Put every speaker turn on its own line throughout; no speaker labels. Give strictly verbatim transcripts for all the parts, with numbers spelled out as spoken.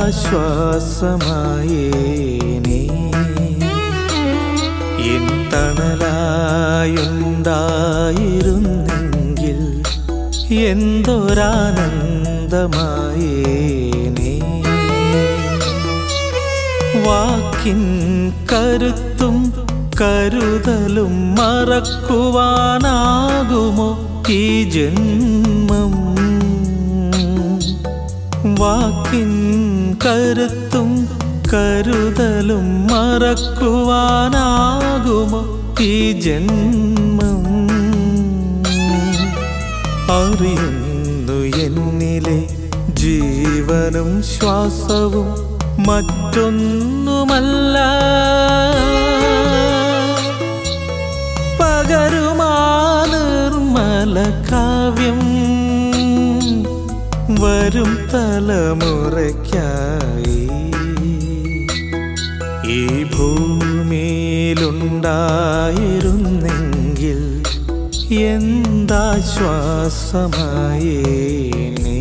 എന്താശ്വാസമായേനേ N തണലായുണ്ടായിരുന്നെങ്കിൽ എന്തൊരാനന്ദമായേനേ walk-in കരുത്തും കരുതലും മറക്കുവാനാകുമോ ഈ ജന്മം വാക്കിൻ കരുത്തും കരുതലും മറക്കുവാനാകുമോ ഈ ജന്മം അറിയുന്നു എന്നിലെ ജീവനും ശ്വാസവും മറ്റൊന്നുമല്ല പകരുമാ നിർമ്മല കാവ്യം വരും തലമുറയ്ക്കായി ഈ ഭൂമിയിലുണ്ടായിരുന്നെങ്കിൽ എന്താശ്വാസമായേനേ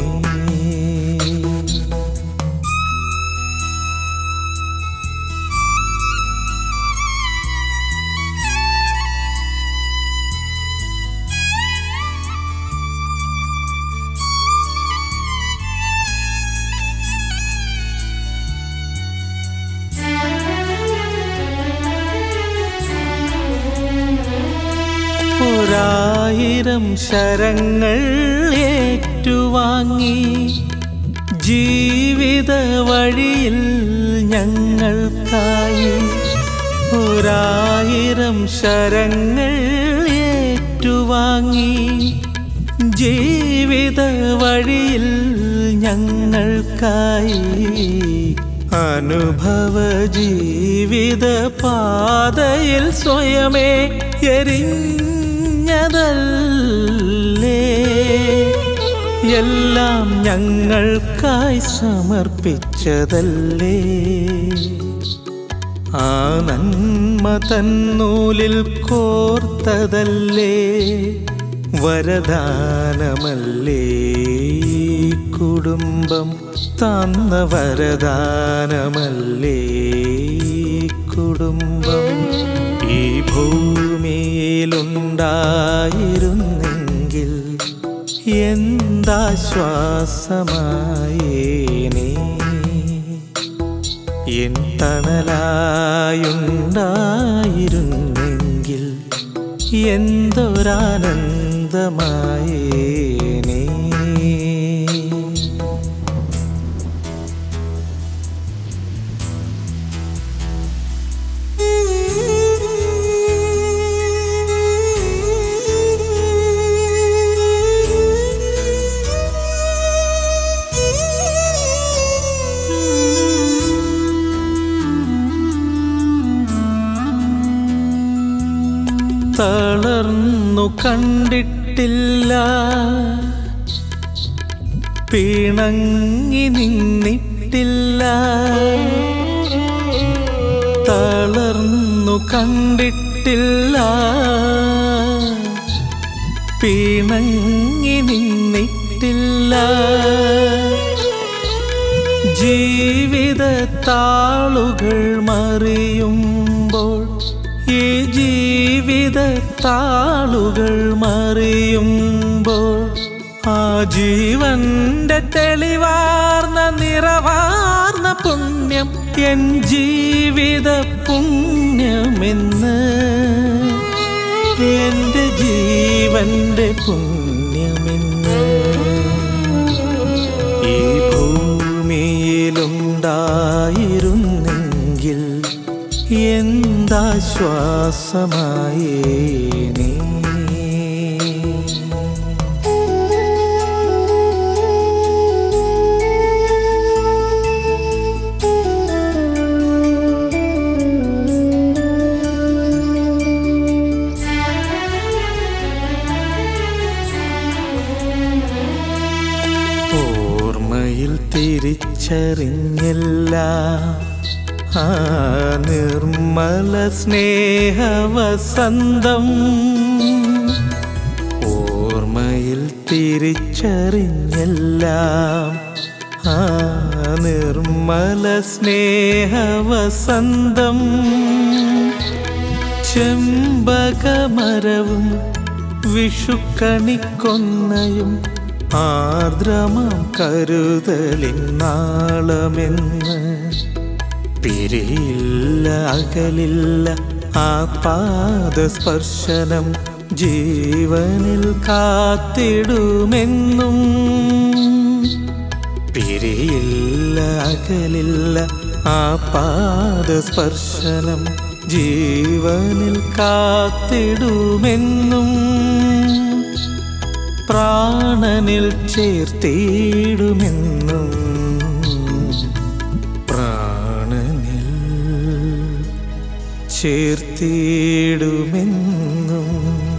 ഒരായിരം ശരങ്ങൾ ഏറ്റുവാങ്ങി ജീവിത വഴിയിൽ ഞങ്ങൾക്കായി ഒരായിരം ശരങ്ങൾ ഏറ്റുവാങ്ങി ജീവിത വഴിയിൽ ഞങ്ങൾക്കായി അനുഭവ ജീവിത പാതയിൽ സ്വയമേ എരിഞ്ഞതല്ലേ എല്ലാം ഞങ്ങൾക്കായി സമർപ്പിച്ചതല്ലേ ആ നന്മ തന്നൂലിൽ കോർത്തതല്ലേ വരദാനമല്ലേ കുടുംബം തന്ന വരദാനമല്ലേ കുടുംബം ഈ ഭൂമിയിലുണ്ടായിരുന്നെങ്കിൽ എന്താശ്വാസമായേനേ എൻ തണലായുണ്ടായിരുന്നെങ്കിൽ എന്തൊരാനന്ദമായേനേ തളർന്നു കണ്ടിട്ടില്ല പിണങ്ങി നിന്നിട്ടില്ല തളർന്നു കണ്ടിട്ടില്ല പിണങ്ങി നിന്നിട്ടില്ല ജീവിത താളുകൾ മറിയുമ്പോൾ ഈ ജീവിത താളുകൾ മറിയുമ്പോൾ ആ ജീവന്റെ തെളിവാർന്ന നിറവാർന്ന പുണ്യം എൻ ജീവിത പുണ്യമെന്ന് എൻ്റെ ജീവന്റെ പുണ്യമെന്ന് ഈ ഭൂമിയിലുണ്ടായിരുന്നെങ്കിൽ എന്താശ്വാസമായേനേ ഓർമ്മയിൽ തിരിച്ചറിഞ്ഞില്ല ആ നിർമ്മല സ്നേഹവസന്തം ഓർമ്മയിൽ തിരിച്ചറിഞ്ഞെല്ലാം ആ നിർമ്മല സ്നേഹവസന്തം ചെമ്പകമരവും വിഷുക്കണിക്കൊന്നയും ആർദ്രമാം കരുതലിൻ നാളമെന്ന് പിരിയില്ല അകലില്ല ആ പാദസ്പർശനം ജീവനിൽ കാത്തിടുമെന്നും പിരിയില്ല അകലില്ല ആ പാദസ്പർശനം ജീവനിൽ കാത്തിടുമെന്നും പ്രാണനിൽ ചേർത്തിടുമെന്നും പ്രാണനിൽ ചേർത്തിടുമെന്നും